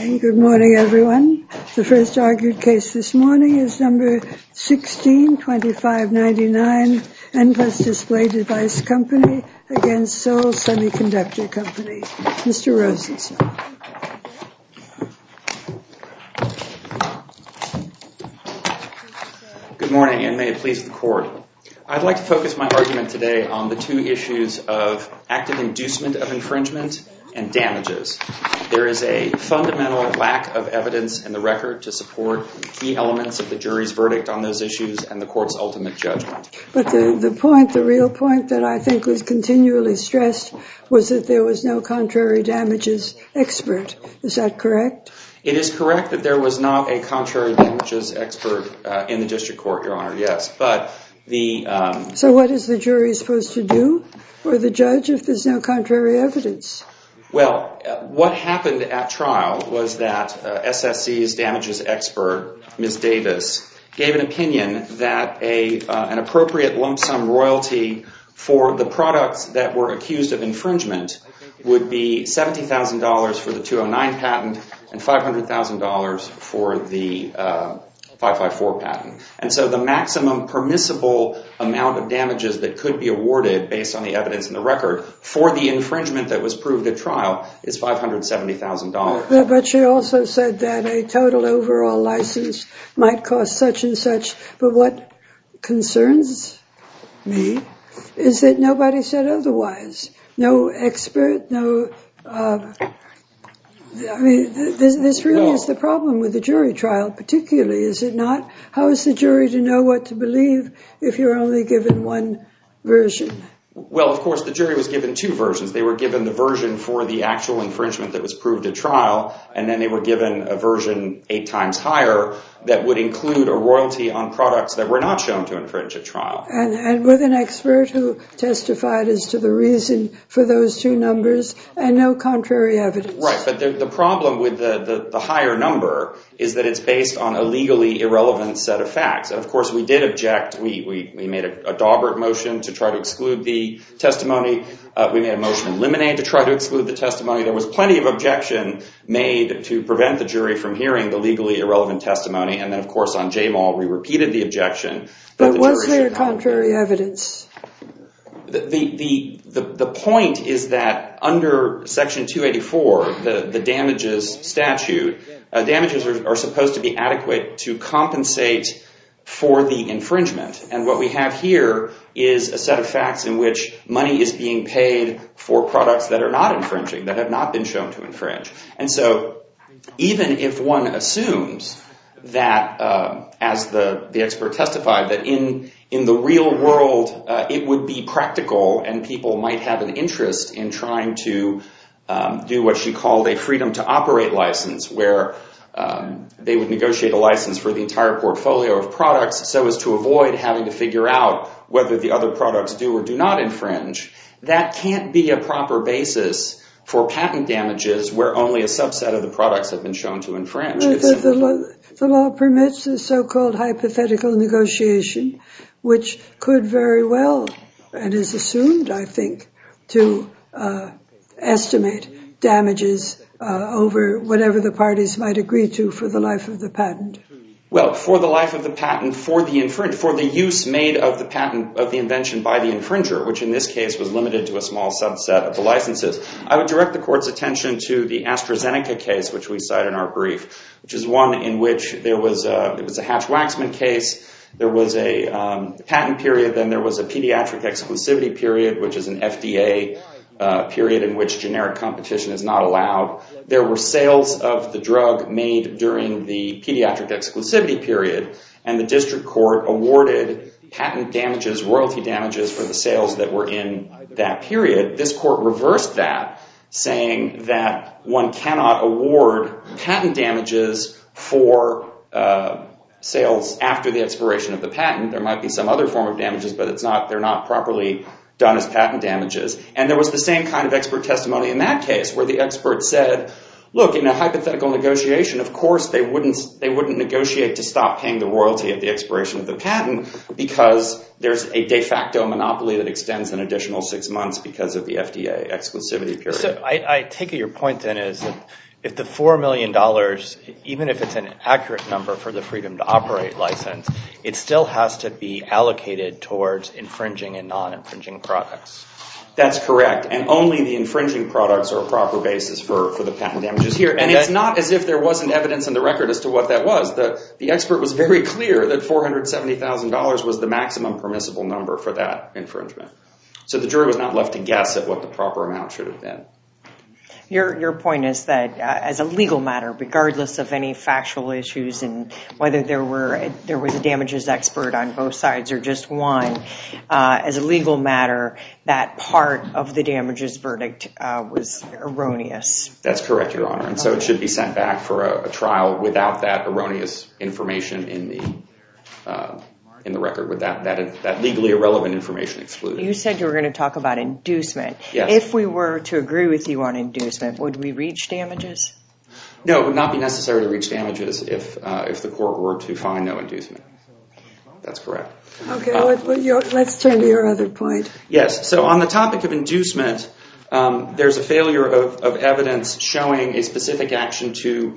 Okay, good morning, everyone. The first argued case this morning is number 162599, Enplus Display Device Company against Seoul Semiconductor Company. Mr. Rosenthal. Good morning, and may it please the Court. I'd like to focus my argument today on the two issues of active inducement of infringement and damages. There is a fundamental lack of evidence in the record to support key elements of the jury's verdict on those issues and the Court's ultimate judgment. But the real point that I think was continually stressed was that there was no contrary damages expert. Is that correct? It is correct that there was not a contrary damages expert in the district court, Your Honor, yes. But So what is the jury supposed to do, or the judge, if there's no contrary evidence? Well, what happened at trial was that SSC's damages expert, Ms. Davis, gave an opinion that an appropriate lump sum royalty for the products that were accused of infringement would be $70,000 for the 209 patent and $500,000 for the 554 patent. And so the maximum permissible amount of damages that could be awarded based on the evidence in the record for the infringement that was proved at trial is $570,000. But she also said that a total overall license might cost such and such. But what concerns me is that nobody said otherwise. No expert, this really is the problem with the jury trial, particularly, is it not? How is the jury to know what to believe if you're only given one version? Well, of course, the jury was given two versions. They were given the version for the actual infringement that was proved at trial, and then they were given a version 8 times higher that would include a royalty on products that were not shown to infringe at trial. And with an expert who testified as to the reason for those two numbers and no contrary evidence. Right, but the problem with the higher number is that it's based on a legally irrelevant set of facts. And, of course, we did object. We made a Daubert motion to try to exclude the testimony. We made a motion to eliminate to try to exclude the testimony. There was plenty of objection made to prevent the jury from hearing the legally irrelevant testimony. And then, of course, on Jamal, we repeated the objection. But was there contrary evidence? The point is that under Section 284, the damages statute, damages are supposed to be adequate to compensate for the infringement. And what we have here is a set of facts in which money is being paid for products that are not infringing, that have not been shown to infringe. And so even if one assumes that, as the expert testified, that in the real world it would be practical and people might have an interest in trying to do what she called a freedom to operate license, where they would negotiate a license for the entire portfolio of products so as to avoid having to figure out whether the other products do or do not infringe. That can't be a proper basis for patent damages where only a subset of the products have been shown to infringe. The law permits the so-called hypothetical negotiation, which could very well, and is assumed, I think, to estimate damages over whatever the parties might agree to for the life of the patent. Well, for the life of the patent, for the use made of the patent, of the invention by the infringer, which in this case was limited to a small subset of the licenses. I would direct the Court's attention to the AstraZeneca case, which we cite in our brief, which is one in which it was a Hatch-Waxman case. There was a patent period, then there was a pediatric exclusivity period, which is an FDA period in which generic competition is not allowed. There were sales of the drug made during the pediatric exclusivity period, and the district court awarded patent damages, royalty damages for the sales that were in that period. This court reversed that, saying that one cannot award patent damages for sales after the expiration of the patent. There might be some other form of damages, but they're not properly done as patent damages. And there was the same kind of expert testimony in that case, where the expert said, look, in a hypothetical negotiation, of course they wouldn't negotiate to stop paying the royalty at the expiration of the patent because there's a de facto monopoly that extends an additional 6 months because of the FDA exclusivity period. So I take it your point then is that if the $4 million, even if it's an accurate number for the freedom to operate license, it still has to be allocated towards infringing and non-infringing products. That's correct. And only the infringing products are a proper basis for the patent damages here. And it's not as if there wasn't evidence in the record as to what that was. The expert was very clear that $470,000 was the maximum permissible number for that infringement. So the jury was not left to guess at what the proper amount should have been. Your point is that as a legal matter, regardless of any factual issues and whether there was a damages expert on both sides or just one, as a legal matter, that part of the damages verdict was erroneous. That's correct, Your Honor. And so it should be sent back for a trial without that erroneous information in the record, with that legally irrelevant information excluded. You said you were going to talk about inducement. Yes. If we were to agree with you on inducement, would we reach damages? No, it would not be necessary to reach damages if the court were to find no inducement. That's correct. Okay, let's turn to your other point. Yes, so on the topic of inducement, there's a failure of evidence showing a specific action to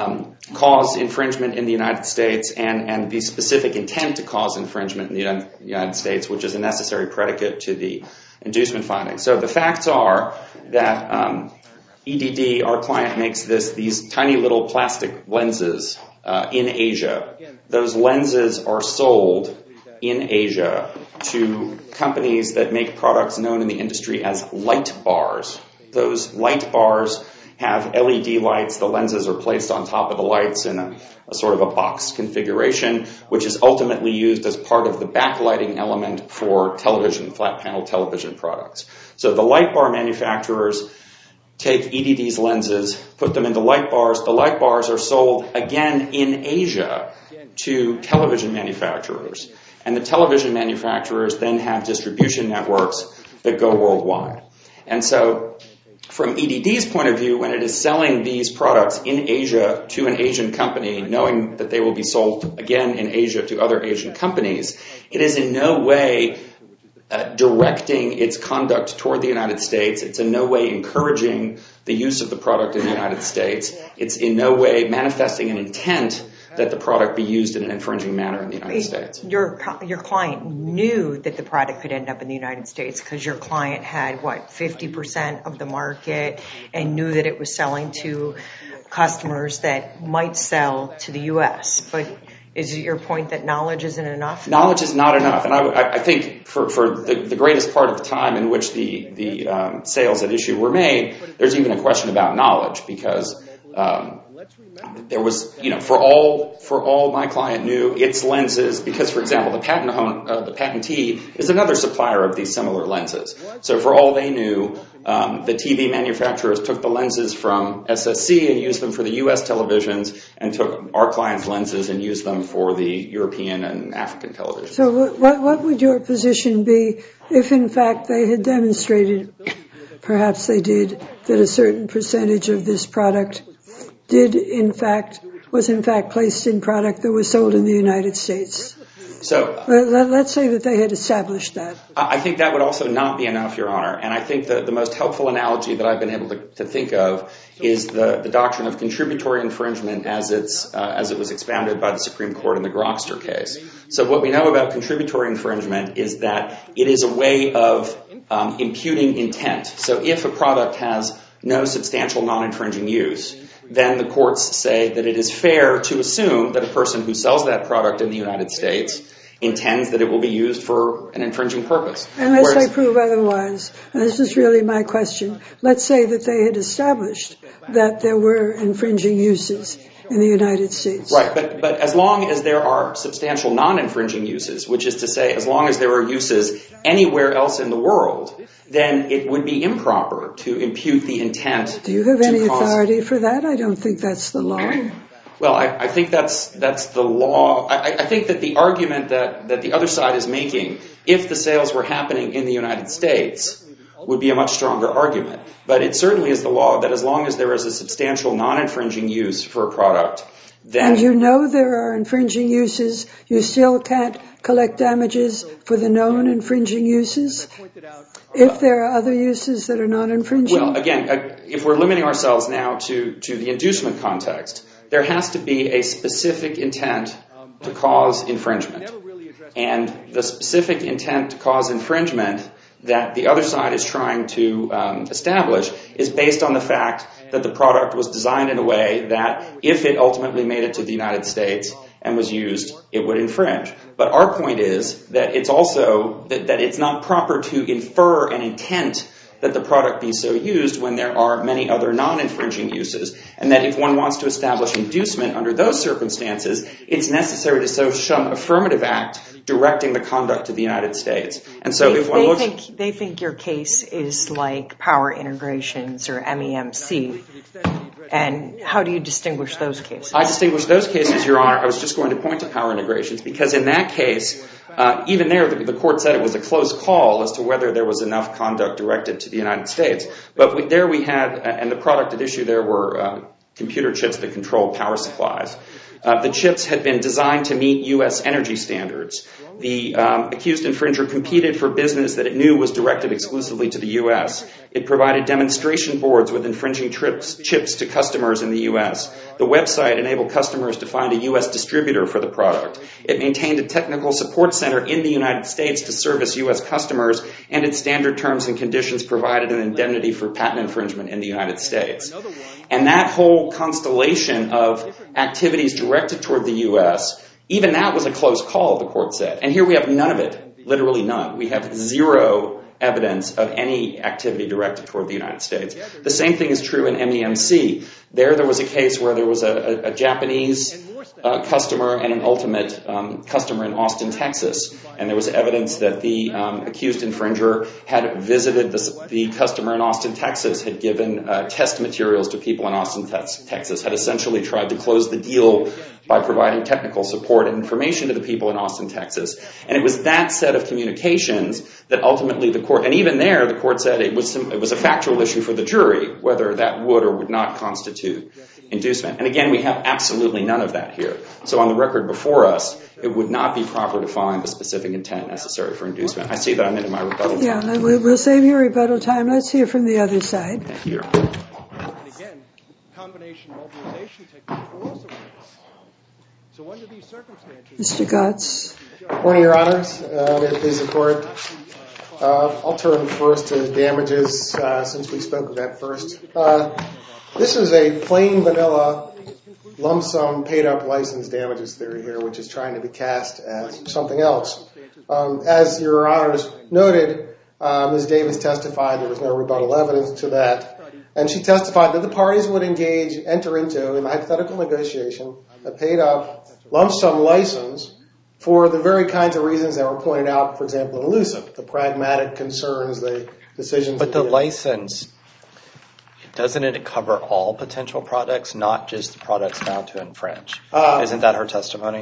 cause infringement in the United States and the specific intent to cause infringement in the United States, which is a necessary predicate to the inducement finding. So the facts are that EDD, our client, makes these tiny little plastic lenses in Asia. Those lenses are sold in Asia to companies that make products known in the industry as light bars. Those light bars have LED lights. The lenses are placed on top of the lights in a sort of a box configuration, which is ultimately used as part of the backlighting element for television, flat panel television products. So the light bar manufacturers take EDD's lenses, put them into light bars. The light bars are sold again in Asia to television manufacturers. And the television manufacturers then have distribution networks that go worldwide. And so from EDD's point of view, when it is selling these products in Asia to an Asian company, knowing that they will be sold again in Asia to other Asian companies, it is in no way directing its conduct toward the United States. It's in no way encouraging the use of the product in the United States. It's in no way manifesting an intent that the product be used in an infringing manner in the United States. Your client knew that the product could end up in the United States because your client had, 50% of the market and knew that it was selling to customers that might sell to the U.S. But is it your point that knowledge isn't enough? Knowledge is not enough. And I think for the greatest part of the time in which the sales at issue were made, there's even a question about knowledge because there was, for all my client knew its lenses, because, for example, the patentee is another supplier of these similar lenses. So for all they knew, the TV manufacturers took the lenses from SSC and used them for the U.S. televisions and took our client's lenses and used them for the European and African televisions. So what would your position be if, in fact, they had demonstrated, perhaps they did, that a certain percentage of this product was in fact placed in product that was sold in the United States? So let's say that they had established that. I think that would also not be enough, Your Honor. And I think that the most helpful analogy that I've been able to think of is the doctrine of contributory infringement as it was expounded by the Supreme Court in the Grokster case. So what we know about contributory infringement is that it is a way of imputing intent. So if a product has no substantial non-infringing use, then the courts say that it is fair to assume that a person who sells that product in the United States intends that it will be used for an infringing purpose. Unless they prove otherwise. And this is really my question. Let's say that they had established that there were infringing uses in the United States. Right, but as long as there are substantial non-infringing uses, which is to say as long as there are uses anywhere else in the world, then it would be improper to impute the intent. Do you have any authority for that? I don't think that's the law. Well, I think that's the law. I think that the argument that the other side is making, if the sales were happening in the United States, would be a much stronger argument. But it certainly is the law that as long as there is a substantial non-infringing use for a product, then... And you know there are infringing uses. You still can't collect damages for the known infringing uses if there are other uses that are not infringing? Well, again, if we're limiting ourselves now to the inducement context, there has to be a specific intent to cause infringement. And the specific intent to cause infringement that the other side is trying to establish is based on the fact that the product was designed in a way that if it ultimately made it to the United States and was used, it would infringe. But our point is that it's also that it's not proper to infer an intent that the product be so used when there are many other non-infringing uses, and that if one wants to establish inducement under those circumstances, it's necessary to show some affirmative act directing the conduct to the United States. And so if one looks... They think your case is like Power Integrations or MEMC. And how do you distinguish those cases? I distinguish those cases, Your Honor. I was just going to point to Power Integrations because in that case, even there, the court said it was a close call as to whether there was enough conduct directed to the United States. But there we had, and the product at issue there were computer chips that control power supplies. The chips had been designed to meet U.S. energy standards. The accused infringer competed for business that it knew was directed exclusively to the U.S. It provided demonstration boards with infringing chips to customers in the U.S. The website enabled customers to find a U.S. distributor for the product. It maintained a technical support center in the United States to service U.S. customers, and its standard terms and conditions provided an indemnity for patent infringement in the United States. And that whole constellation of activities directed toward the U.S., even that was a close call, the court said. And here we have none of it, literally none. We have zero evidence of any activity directed toward the United States. The same thing is true in MEMC. There was a case where there was a Japanese customer and an ultimate customer in Austin, Texas. And there was evidence that the accused infringer had visited the customer in Austin, Texas, had given test materials to people in Austin, Texas, had essentially tried to close the deal by providing technical support and information to the people in Austin, Texas. And it was that set of communications that ultimately the court, and even there the court said it was a factual issue for the jury, whether that would or would not constitute inducement. And again, we have absolutely none of that here. So on the record before us, it would not be proper to find the specific intent necessary for inducement. I see that I'm into my rebuttal time. Yeah, we'll save your rebuttal time. Let's hear from the other side. Thank you. And again, combination mobilization technique will also work. So under these circumstances... Mr. Gotts. Good morning, Your Honors. May it please the Court. I'll turn first to damages, since we spoke of that first. This is a plain vanilla lump sum paid up license damages theory here, which is trying to be cast as something else. As Your Honors noted, Ms. Davis testified there was no rebuttal evidence to that. And she testified that the parties would enter into, in a hypothetical negotiation, a paid up lump sum license for the very kinds of reasons that were pointed out, for example, in Lucid, the pragmatic concerns, the decisions. But the license, doesn't it cover all potential products, not just the products found to infringe? Isn't that her testimony?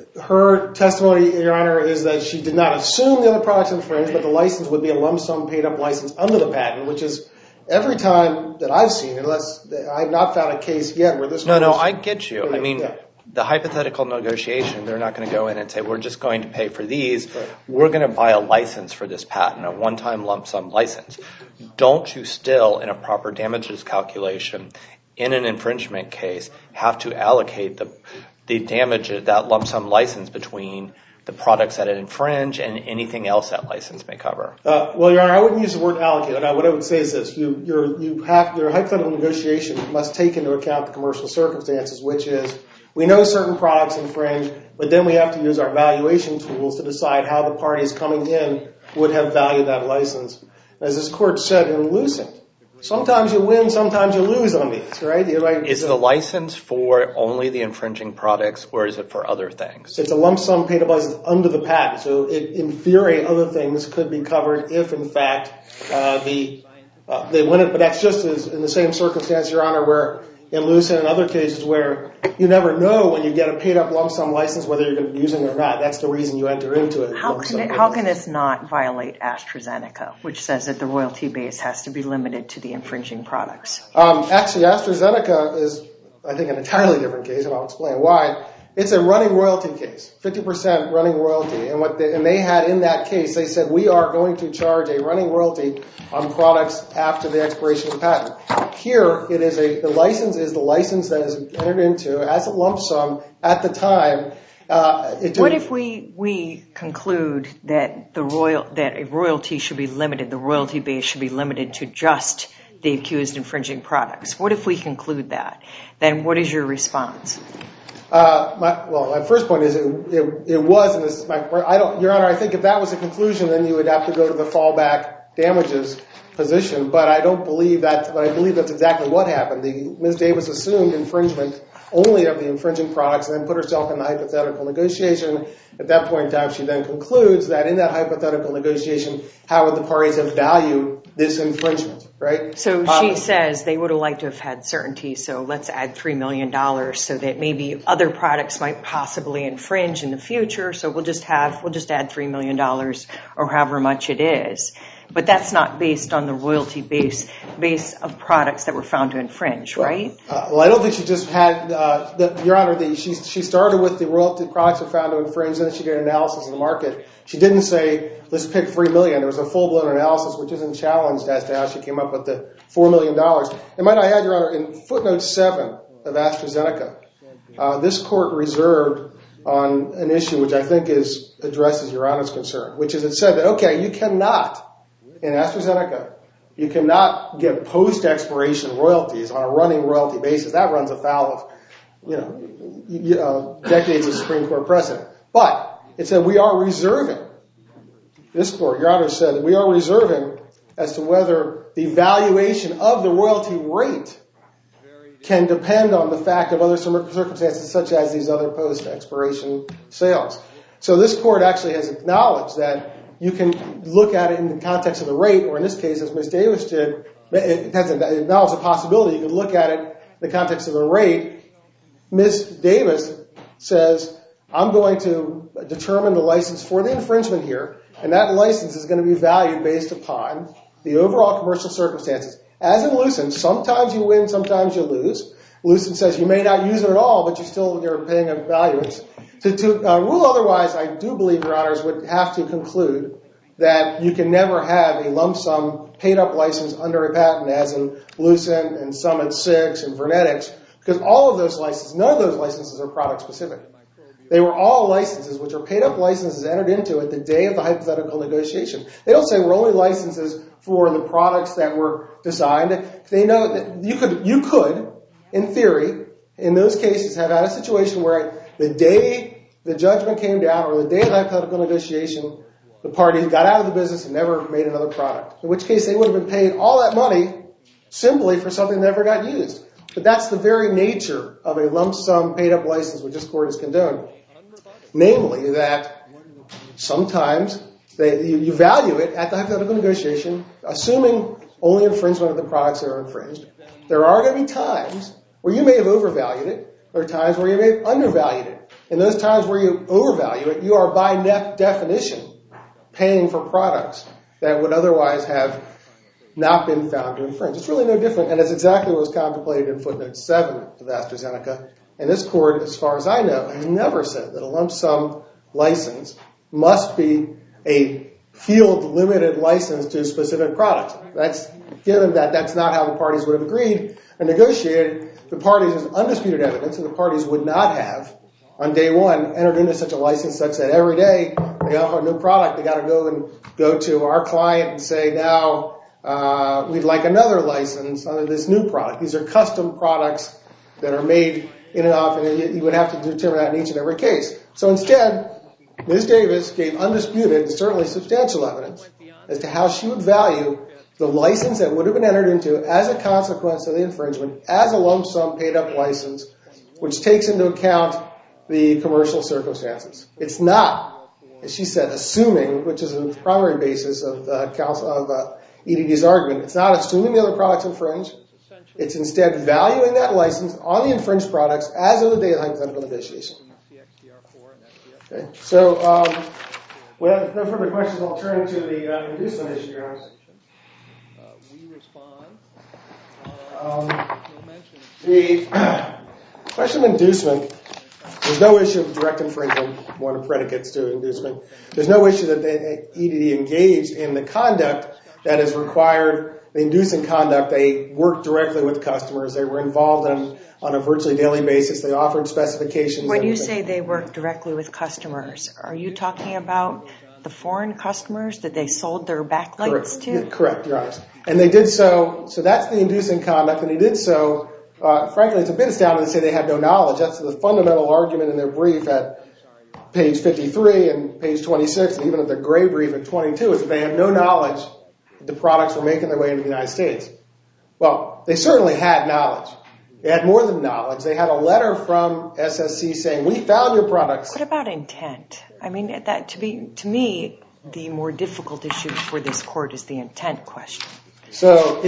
Her testimony, Your Honor, is that she did not assume the other products infringed, but the license would be a lump sum paid up license under the patent, which is every time that I've seen, unless I've not found a case yet where this... No, I get you. I mean, the hypothetical negotiation, they're not going to go in and say, we're just going to pay for these. Right. We're going to buy a license for this patent, a one-time lump sum license. Don't you still, in a proper damages calculation, in an infringement case, have to allocate the damage, that lump sum license between the products that it infringe and anything else that license may cover? Well, Your Honor, I wouldn't use the word allocate. What I would say is this. Your hypothetical negotiation must take into account the commercial circumstances, which is we know certain products infringe, but then we have to use our valuation tools to decide how the parties coming in would have valued that license. As this Court said in Lucid, sometimes you win, sometimes you lose on these, right? Is the license for only the infringing products, or is it for other things? It's a lump sum paid up license under the patent. So in theory, other things could be covered if, in fact, they win it. But that's just as in the same circumstance, Your Honor, where in Lucid and other cases where you never know when you get a paid up lump sum license whether you're going to be using it or not. That's the reason you enter into it. How can this not violate AstraZeneca, which says that the royalty base has to be limited to the infringing products? Actually, AstraZeneca is I think, an entirely different case, and I'll explain why. It's a running royalty case, 50% running royalty. And they had in that case, they said, we are going to charge a running royalty on products after the expiration of the patent. Here, the license is the license that is entered into as a lump sum at the time. What if we conclude that a royalty should be limited, the royalty base should be limited to just the accused infringing products? What if we conclude that? Then what is your response? My first point is it was in this. Your Honor, I think if that was a conclusion, then you would have to go to the fallback damages position. But I don't believe that. But I believe that's exactly what happened. Ms. Davis assumed infringement only of the infringing products, and then put herself in the hypothetical negotiation. At that point in time, she then concludes that in that hypothetical negotiation, how would the parties have valued this infringement, right? So she says they would have liked to have had certainty, so let's add $3 million so that maybe other products might possibly infringe in the future, so we'll just add $3 million or however much it is. But that's not based on the royalty base of products that were found to infringe, right? Well, I don't think she just had, Your Honor, she started with the royalty products that were found to infringe, and then she did an analysis of the market. She didn't say, let's pick $3 million. There was a full-blown analysis, which isn't challenged as to how she came up with the $4 million. And might I add, Your Honor, in footnote 7 of AstraZeneca, this court reserved on an issue which I think addresses Your Honor's concern, which is it said that, okay, you cannot, in AstraZeneca, you cannot get post-expiration royalties on a running royalty basis. That runs afoul of, decades of Supreme Court precedent. But it said we are reserving, this court, Your Honor, said that we are reserving as to whether the valuation of the royalty rate can depend on the fact of other circumstances such as these other post-expiration sales. So this court actually has acknowledged that you can look at it in the context of the rate, or in this case, as Ms. Davis did, it has acknowledged the possibility. You can look at it in the context of the rate. Ms. Davis says, I'm going to determine the license for the infringement here, and that license is going to be valued based upon the overall commercial circumstances. As in Lucent, sometimes you win, sometimes you lose. Lucent says you may not use it at all, but you're paying a value. To rule otherwise, I do believe, Your Honors, would have to conclude that you can never have a lump sum paid up license under a patent, as in Lucent and Summit 6 and Vernetics, because all of those licenses, none of those licenses are product specific. They were all licenses, which are paid up licenses entered into at the day of the hypothetical negotiation. They don't say we're only licenses for the products that were designed. They know that you could, in theory, in those cases, have had a situation where the day the judgment came down or the day of the hypothetical negotiation, the parties got out of the business and never made another product, in which case they would have been paid all that money simply for something that never got used. But that's the very nature of a lump sum paid up license, which this court has condoned. Namely, that sometimes you value it at the hypothetical negotiation, assuming only infringement of the products that are infringed. There are going to be times where you may have overvalued it. There are times where you may have undervalued it. In those times where you overvalue it, you are by definition paying for products that would otherwise have not been found to infringe. It's really no different, and it's exactly what was contemplated in footnote 7 of AstraZeneca. And this court, as far as I know, has never said that a lump sum license must be a field-limited license to specific products. Given that that's not how the parties would have agreed and negotiated, the parties, as undisputed evidence, and the parties would not have, on day one, entered into such a license such that every day they got a new product, they got to go to our client and say, now we'd like another license under this new product. These are custom products that are made in and off, and you would have to determine that in each and every case. So instead, Ms. Davis gave undisputed and certainly substantial evidence as to how she would value the license that would have been entered into as a consequence of the infringement as a lump sum paid up license, which takes into account the commercial circumstances. It's not, as she said, assuming, which is the primary basis of EDD's argument, it's not assuming the other products infringe. It's instead valuing that license on the infringed products as of the day of the hypothetical negotiation. Okay. So, with no further questions, I'll turn to the inducement issue. question of inducement, there's no issue of direct infringement, one of predicates to inducement. There's no issue that the EDD engaged in the conduct that is required, the inducing conduct. They worked directly with customers. They were involved on a virtually daily basis. They offered specifications. When you say they worked directly with customers, are you talking about the foreign customers that they sold their backlights to? Correct, Your Honor. And they did so that's the inducing conduct, and they did so, frankly, it's a bit astounding to say they had no knowledge. That's the fundamental argument in their brief at page 53 and page 26, and even at the gray brief at 22, is that they had no knowledge that the products were making their way into the United States. Well, they certainly had knowledge. They had more than knowledge. They had a letter from SSC saying, we found your products. What about intent? I mean, that to me, the more difficult issue for this court is the intent question. So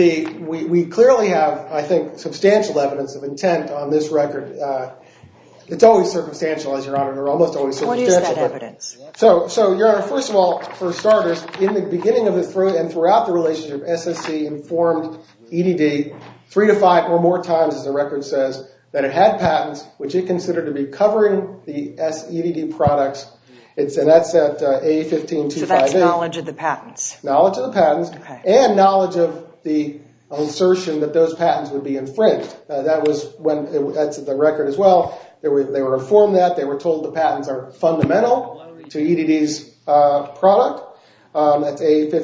we clearly have, I think, substantial evidence of intent on this record. It's always circumstantial, as Your Honor, or almost always circumstantial. What is that evidence? So, Your Honor, first of all, for starters, in the beginning of and throughout the relationship, SSC informed EDD 3 to 5 or more times, as the record says, that it had patents which it considered to be covering the EDD products. And that's at A15258. So that's knowledge of the patents. Knowledge of the patents, okay. And knowledge of the assertion that those patents would be infringed. That was that's at the record as well. They were informed that. They were told the patents are fundamental to EDD's product. That's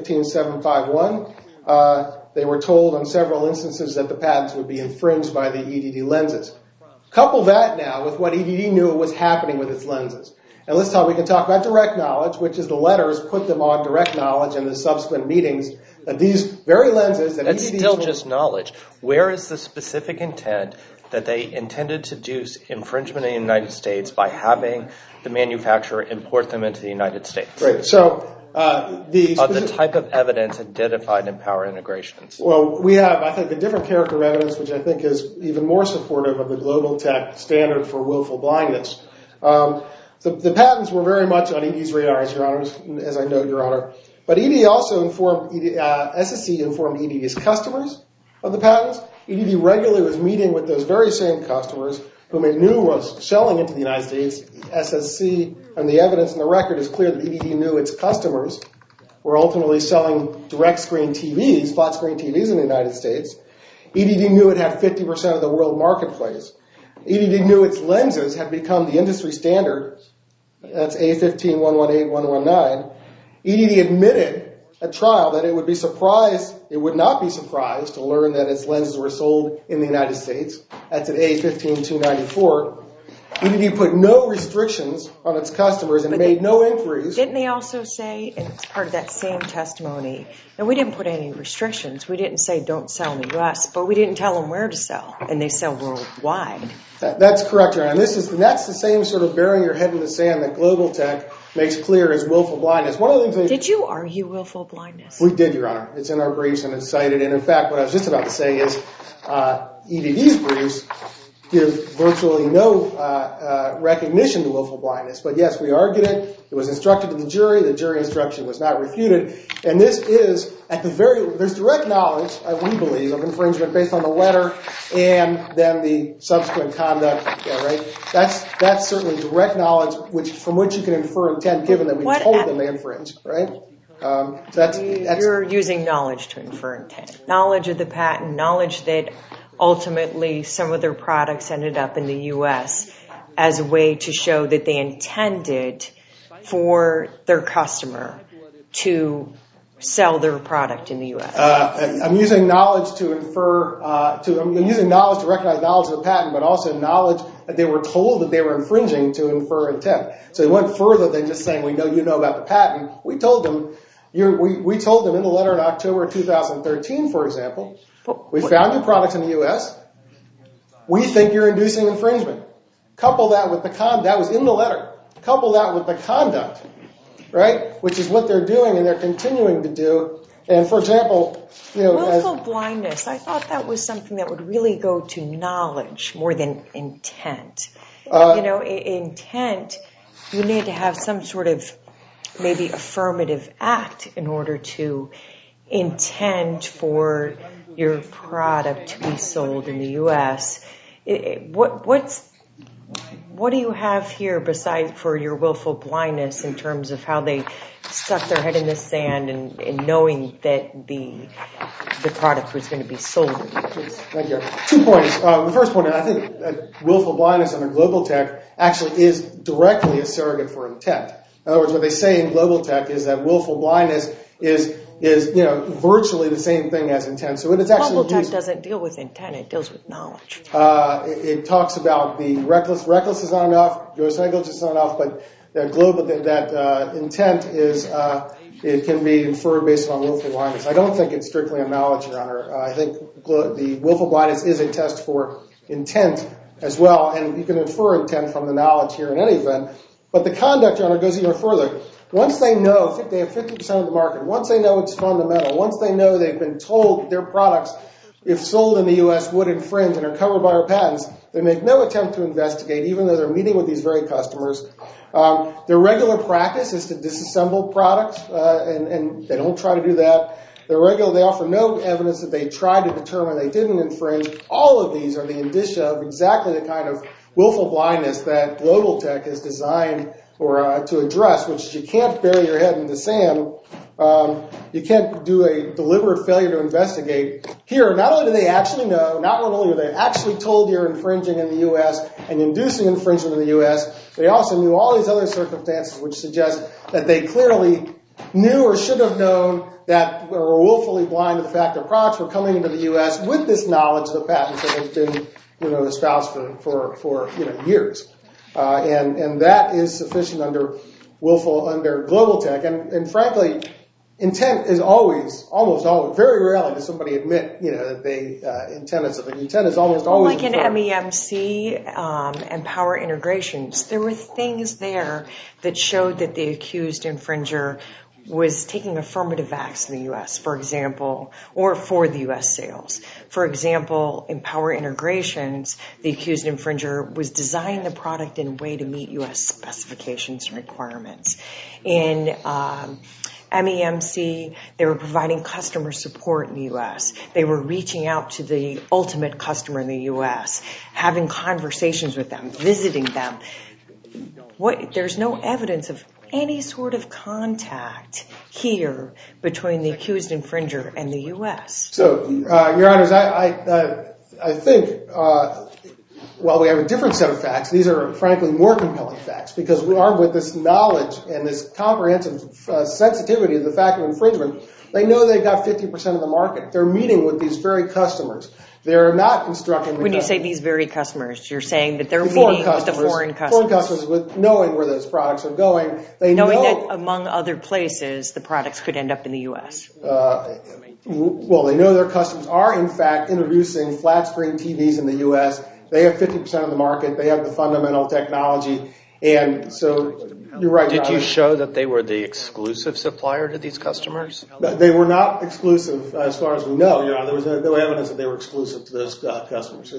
A15751. They were told on several instances that the patents would be infringed by the EDD lenses. Couple that now with what EDD knew was happening with its lenses. And we can talk about direct knowledge, which is the letters put them on direct knowledge in the subsequent meetings, that these very lenses that That's EDD still just knowledge. Where is the specific intent that they intended to do infringement in the United States by having the manufacturer import them into the United States? Right. So the type of evidence identified in Power Integrations. Well, we have, I think, a different character of evidence, which I think is even more supportive of the Global Tech standard for willful blindness. The patents were very much on EDD's radar, as I note, Your Honor. But EDD also SSC informed EDD's customers of the patents. EDD regularly was meeting with those very same customers whom it knew was selling into the United States. SSC, and the evidence in the record is clear that EDD knew its customers were ultimately selling direct screen TVs, flat screen TVs in the United States. EDD knew it had 50% of the world marketplace. EDD knew its lenses had become the industry standard. That's A15118-119. EDD admitted at trial that it would not be surprised to learn that its lenses were sold in the United States. That's at A15294. EDD put no restrictions on its customers and made no inquiries. Didn't they also say, and it's part of that same testimony, and we didn't put any restrictions. We didn't say don't sell in the U.S., but we didn't tell them where to sell, and they sell worldwide. That's correct, Your Honor. And that's the same sort of burying your head in the sand that Global Tech makes clear as willful blindness. One of the things Did you argue willful blindness? We did, Your Honor. It's in our briefs and it's cited. And in fact, what I was just about to say is EDD's briefs give virtually no recognition to willful blindness. But yes, we argued it. It was instructed to the jury. The jury instruction was not refuted. And this is there's direct knowledge, we believe, of infringement based on the letter and then the subsequent conduct. Yeah, right. That's certainly direct knowledge from which you can infer intent, given that we told them they infringed, right? You're using knowledge to infer intent. Knowledge of the patent, knowledge that ultimately some of their products ended up in the U.S. as a way to show that they intended for their customer to sell their product in the U.S. I'm using knowledge to I'm using knowledge to recognize knowledge of the patent, but also knowledge that they were told that they were infringing to infer intent. So it went further than just saying, we know you know about the patent. We told them in the letter in October 2013, for example, we found your products in the U.S. We think you're inducing infringement. Couple that with that was in the letter. Couple that with the conduct, right? Which is what they're doing and they're continuing to do. And for example, willful blindness. I thought that was something that would really go to knowledge more than intent. Intent, you need to have some sort of maybe affirmative act in order to intend for your product to be sold in the U.S. What do you have here besides for your willful blindness in terms of how they stuck their head in the sand and knowing that the product was going to be sold? Thank you. 2 points. The first point, I think willful blindness under Global Tech actually is directly a surrogate for intent. In other words, what they say in Global Tech is that willful blindness is virtually the same thing as intent. So it's actually Global Tech doesn't deal with intent; it deals with knowledge. It talks about the reckless. Reckless is not enough. Gross negligence is not enough. But that intent is it can be inferred based on willful blindness. I don't think it's strictly on knowledge, Your Honor. I think the willful blindness is a test for intent as well, and you can infer intent from the knowledge here in any event. But the conduct, Your Honor, goes even further. Once they know they have 50% of the market, once they know it's fundamental, once they know they've been told their products, if sold in the U.S., would infringe and are covered by our patents, they make no attempt to investigate, even though they're meeting with these very customers. Their regular practice is to disassemble products, and they don't try to do that. They offer no evidence that they tried to determine they didn't infringe. All of these are the indicia of exactly the kind of willful blindness that Global Tech is designed or to address, which is you can't bury your head in the sand. You can't do a deliberate failure to investigate. Here, not only do they actually know, not only are they actually told you're infringing in the U.S. and inducing infringement in the U.S., they also knew all these other circumstances which suggest that they clearly knew or should have known that were willfully blind to the fact that products were coming into the U.S. with this knowledge of the patents that have been espoused for years. And that is sufficient under Global Tech. And frankly, intent is almost always, very rarely does somebody admit, that they intended something. Intent is almost always like in MEMC and Power Integrations, there were things there that showed that the accused infringer was taking affirmative acts in the U.S., for example, or for the U.S. sales. For example, in Power Integrations, the accused infringer was designing the product in a way to meet U.S. specifications and requirements. In MEMC, they were providing customer support in the U.S. They were reaching out to the ultimate customer in the U.S., having conversations with them, visiting them. There's no evidence of any sort of contact here between the accused infringer and the U.S. So, Your Honors, I think while we have a different set of facts, these are frankly more compelling facts because we armed with this knowledge and this comprehensive sensitivity of the fact of infringement. They know they've got 50% of the market. They're meeting with these very customers. They're not instructing the When you say these very customers, you're saying that they're meeting with the foreign customers. Foreign customers with knowing where those products are going. Knowing that among other places, the products could end up in the U.S. Well, they know their customers are, in fact, introducing flat-screen TVs in the U.S. They have 50% of the market. They have the fundamental technology. And so you're right. Did you show that they were the exclusive supplier to these customers? They were not exclusive as far as we know. There was no evidence that they were exclusive to those customers.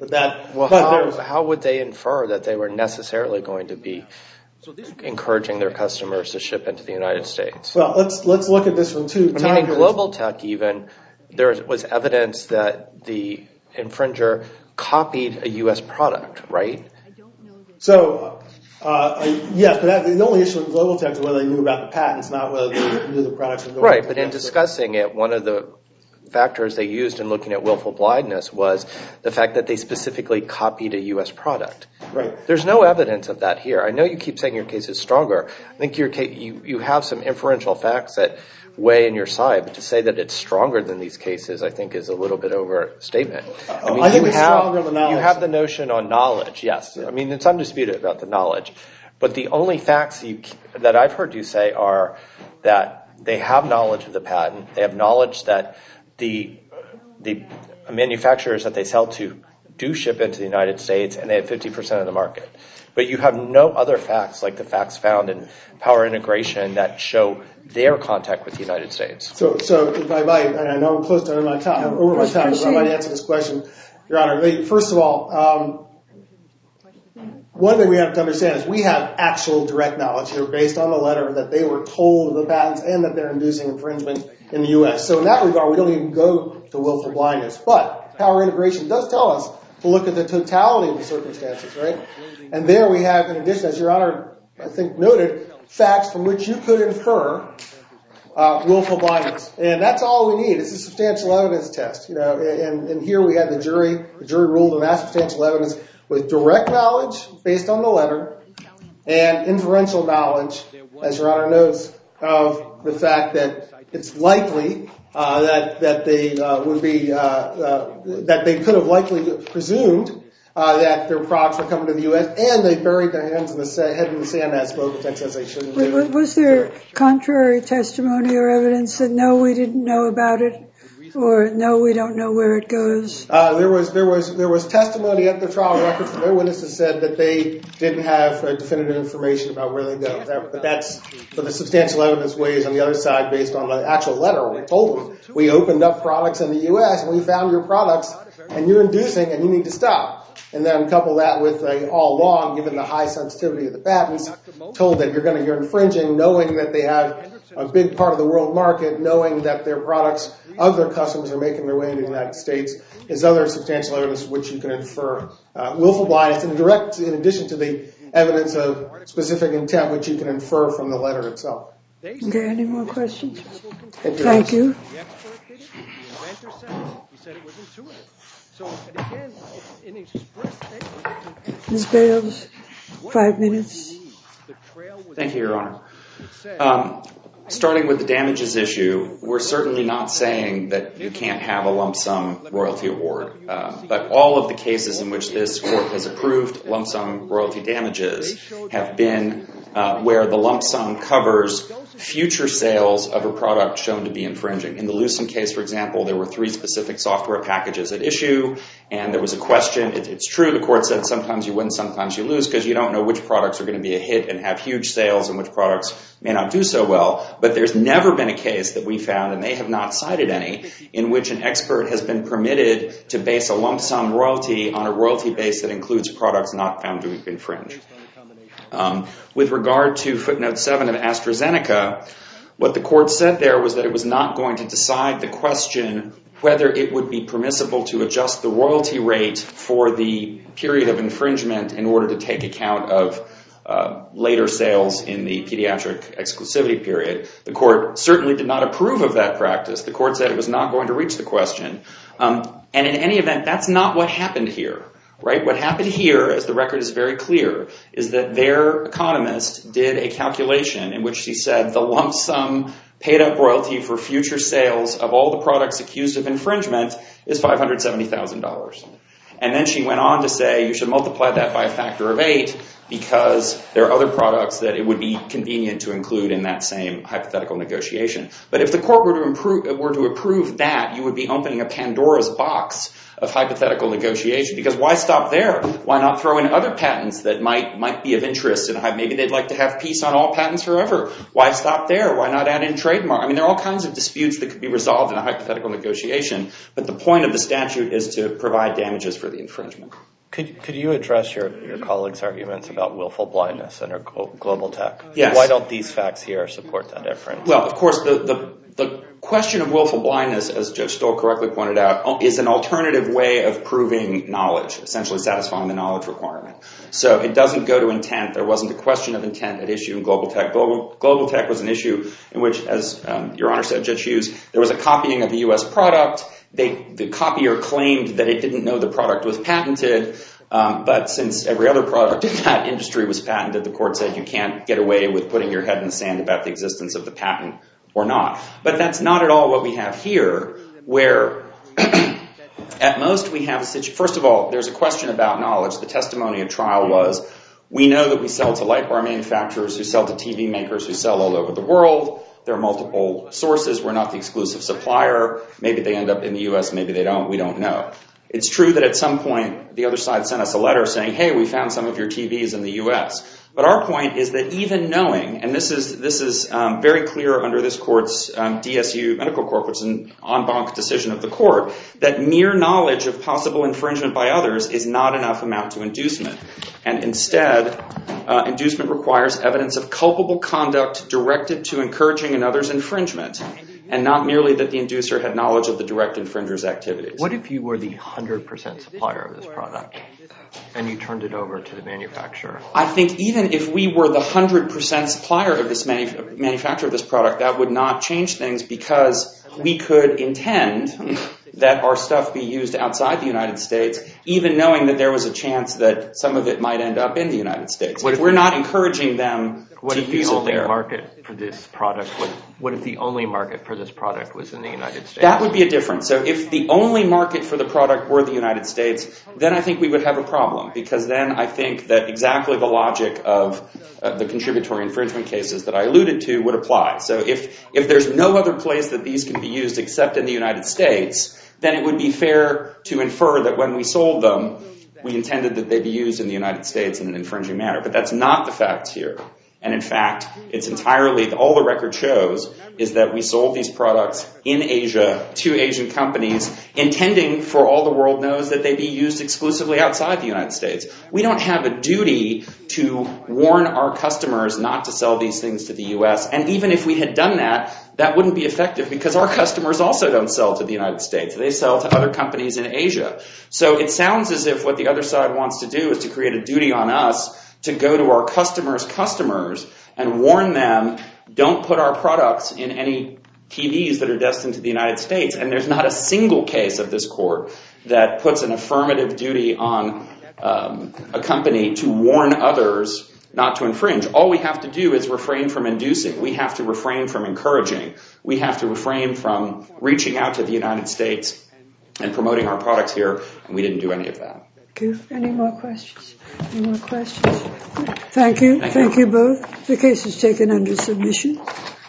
How would they infer that they were necessarily going to be encouraging their customers to ship into the United States? Well, let's look at this from two time periods. In Global Tech even, there was evidence that the infringer copied a U.S. product, right? So, yes, but the only issue in Global Tech is whether they knew about the patents, not whether they knew the products were going. Right, but in discussing it, one of the factors they used in looking at willful blindness was the fact that they specifically copied a U.S. product. Right. There's no evidence of that here. I know you keep saying your case is stronger. I think you have some inferential facts that weigh in your side, but to say that it's stronger than these cases, I think, is a little bit overstatement. I think it's stronger than knowledge. You have the notion on knowledge, yes. I mean, it's undisputed about the knowledge. But the only facts that I've heard you say are that they have knowledge of the patent, they have knowledge that the manufacturers that they sell to do ship into the United States, and they have 50% of the market. But you have no other facts, like the facts found in Power Integration, that show their contact with the United States. So if I might, and I know I'm close to over my time, but I might answer this question, Your Honor. First of all, one thing we have to understand is we have actual direct knowledge here based on the letter that they were told of the patents and that they're inducing infringement in the U.S. So in that regard, we don't even go to willful blindness. But Power Integration does tell us to look at the totality of the circumstances, right? And there we have, in addition, as Your Honor, I think, noted, facts from which you could infer willful blindness. And that's all we need. It's a substantial evidence test. And here we had the jury ruled on that substantial evidence with direct knowledge based on the letter and inferential knowledge, as Your Honor knows, of the fact that it's likely that they could have likely presumed that their products were coming to the U.S. and they buried their head in the sand as Globaltech says they shouldn't do. Was there contrary testimony or evidence that no, we didn't know about it, or no, we don't know where it goes? There was testimony at the trial record from their witnesses said that they didn't have definitive information about where they go. But the substantial evidence weighs on the other side based on the actual letter. We told them we opened up products in the U.S. and we found your products and you're inducing and you need to stop. And then couple that with all along, given the high sensitivity of the patents, told that you're infringing, knowing that they have a big part of the world market, knowing that their products of their customers are making their way into the United States, is other substantial evidence which you can infer willful blindness, in addition to the evidence of specific intent, which you can infer from the letter itself. Okay, any more questions? Thank you. The expert did it. The inventor said it. He said it was intuitive. So, again, it's an express statement. Ms. Bales, 5 minutes. Thank you, Your Honor. Starting with the damages issue, we're certainly not saying that you can't have a lump sum royalty award. But all of the cases in which this court has approved lump sum royalty damages have been where the lump sum covers future sales of a product shown to be infringing. In the Lucent case, for example, there were 3 specific software packages at issue, and there was a question. It's true, the court said sometimes you win, sometimes you lose, because you don't know which products are going to be a hit and have huge sales and which products may not do so well. But there's never been a case that we found, and they have not cited any, in which an expert has been permitted to base a lump sum royalty on a royalty base that includes products not found to infringe. With regard to footnote 7 of AstraZeneca, what the court said there was that it was not going to decide the question whether it would be permissible to adjust the royalty rate for the period of infringement in order to take account of later sales in the pediatric exclusivity period. The court certainly did not approve of that practice. The court said it was not going to reach the question. And in any event, that's not what happened here. Right? What happened here, as the record is very clear, is that their economist did a calculation in which she said the lump sum paid up royalty for future sales of all the products accused of infringement is $570,000. And then she went on to say you should multiply that by a factor of 8 because there are other products that it would be convenient to include in that same hypothetical negotiation. But if the court were to approve that, you would be opening a Pandora's box of hypothetical negotiation. Because why stop there? Why not throw in other patents that might be of interest? And maybe they'd like to have peace on all patents forever. Why stop there? Why not add in trademark? I mean, there are all kinds of disputes that could be resolved in a hypothetical negotiation. But the point of the statute is to provide damages for the infringement. Could you address your colleagues' arguments about willful blindness under Globaltech? Yes. Why don't these facts here support that inference? Well, of course, the question of willful blindness, as Judge Stoll correctly pointed out, is an alternative way of proving knowledge, essentially satisfying the knowledge requirement. So it doesn't go to intent. There wasn't a question of intent at issue in Globaltech. Globaltech was an issue in which, as Your Honor said, Judge Hughes, there was a copying of a U.S. product. The copier claimed that it didn't know the product was patented, but since every other product in that industry was patented, the court said you can't get away with putting your head in the sand about the existence of the patent or not. But that's not at all what we have here, where at most we have a situation. First of all, there's a question about knowledge. The testimony at trial was, we know that we sell to light bar manufacturers who sell to TV makers who sell all over the world. There are multiple sources. We're not the exclusive supplier. Maybe they end up in the U.S., maybe they don't. We don't know. It's true that at some point the other side sent us a letter saying, hey, we found some of your TVs in the U.S. But our point is that even knowing, and this is very clear under this court's DSU Medical Corp, which is an en banc decision of the court, that mere knowledge of possible infringement by others is not enough amount to inducement. And instead, inducement requires evidence of culpable conduct directed to encouraging another's infringement. and not merely that the inducer had knowledge of the direct infringer's activities. What if you were the 100% supplier of this product and you turned it over to the manufacturer? I think even if we were the 100% supplier of this manufacturer of this product, that would not change things, because we could intend that our stuff be used outside the United States, even knowing that there was a chance that some of it might end up in the United States. If we're not encouraging them to use it there. What if the only market for this product was in the United States? That would be a difference. So if the only market for the product were the United States, then I think we would have a problem, because then I think that exactly the logic of the contributory infringement cases that I alluded to would apply. So if there's no other place that these can be used except in the United States, then it would be fair to infer that when we sold them, we intended that they be used in the United States in an infringing manner. But that's not the fact here. And in fact, it's entirely, all the record shows is that we sold these products in Asia to Asian companies, intending, for all the world knows, that they be used exclusively outside the United States. We don't have a duty to warn our customers not to sell these things to the U.S. And even if we had done that, that wouldn't be effective, because our customers also don't sell to the United States. They sell to other companies in Asia. So it sounds as if what the other side wants to do is to create a duty on us to go to our customers and warn them, don't put our products in any TVs that are destined to the United States. And there's not a single case of this court that puts an affirmative duty on a company to warn others not to infringe. All we have to do is refrain from inducing. We have to refrain from encouraging. We have to refrain from reaching out to the United States and promoting our products here, and we didn't do any of that. Any more questions? Any more questions? Thank you. Thank you both. The case is taken under submission.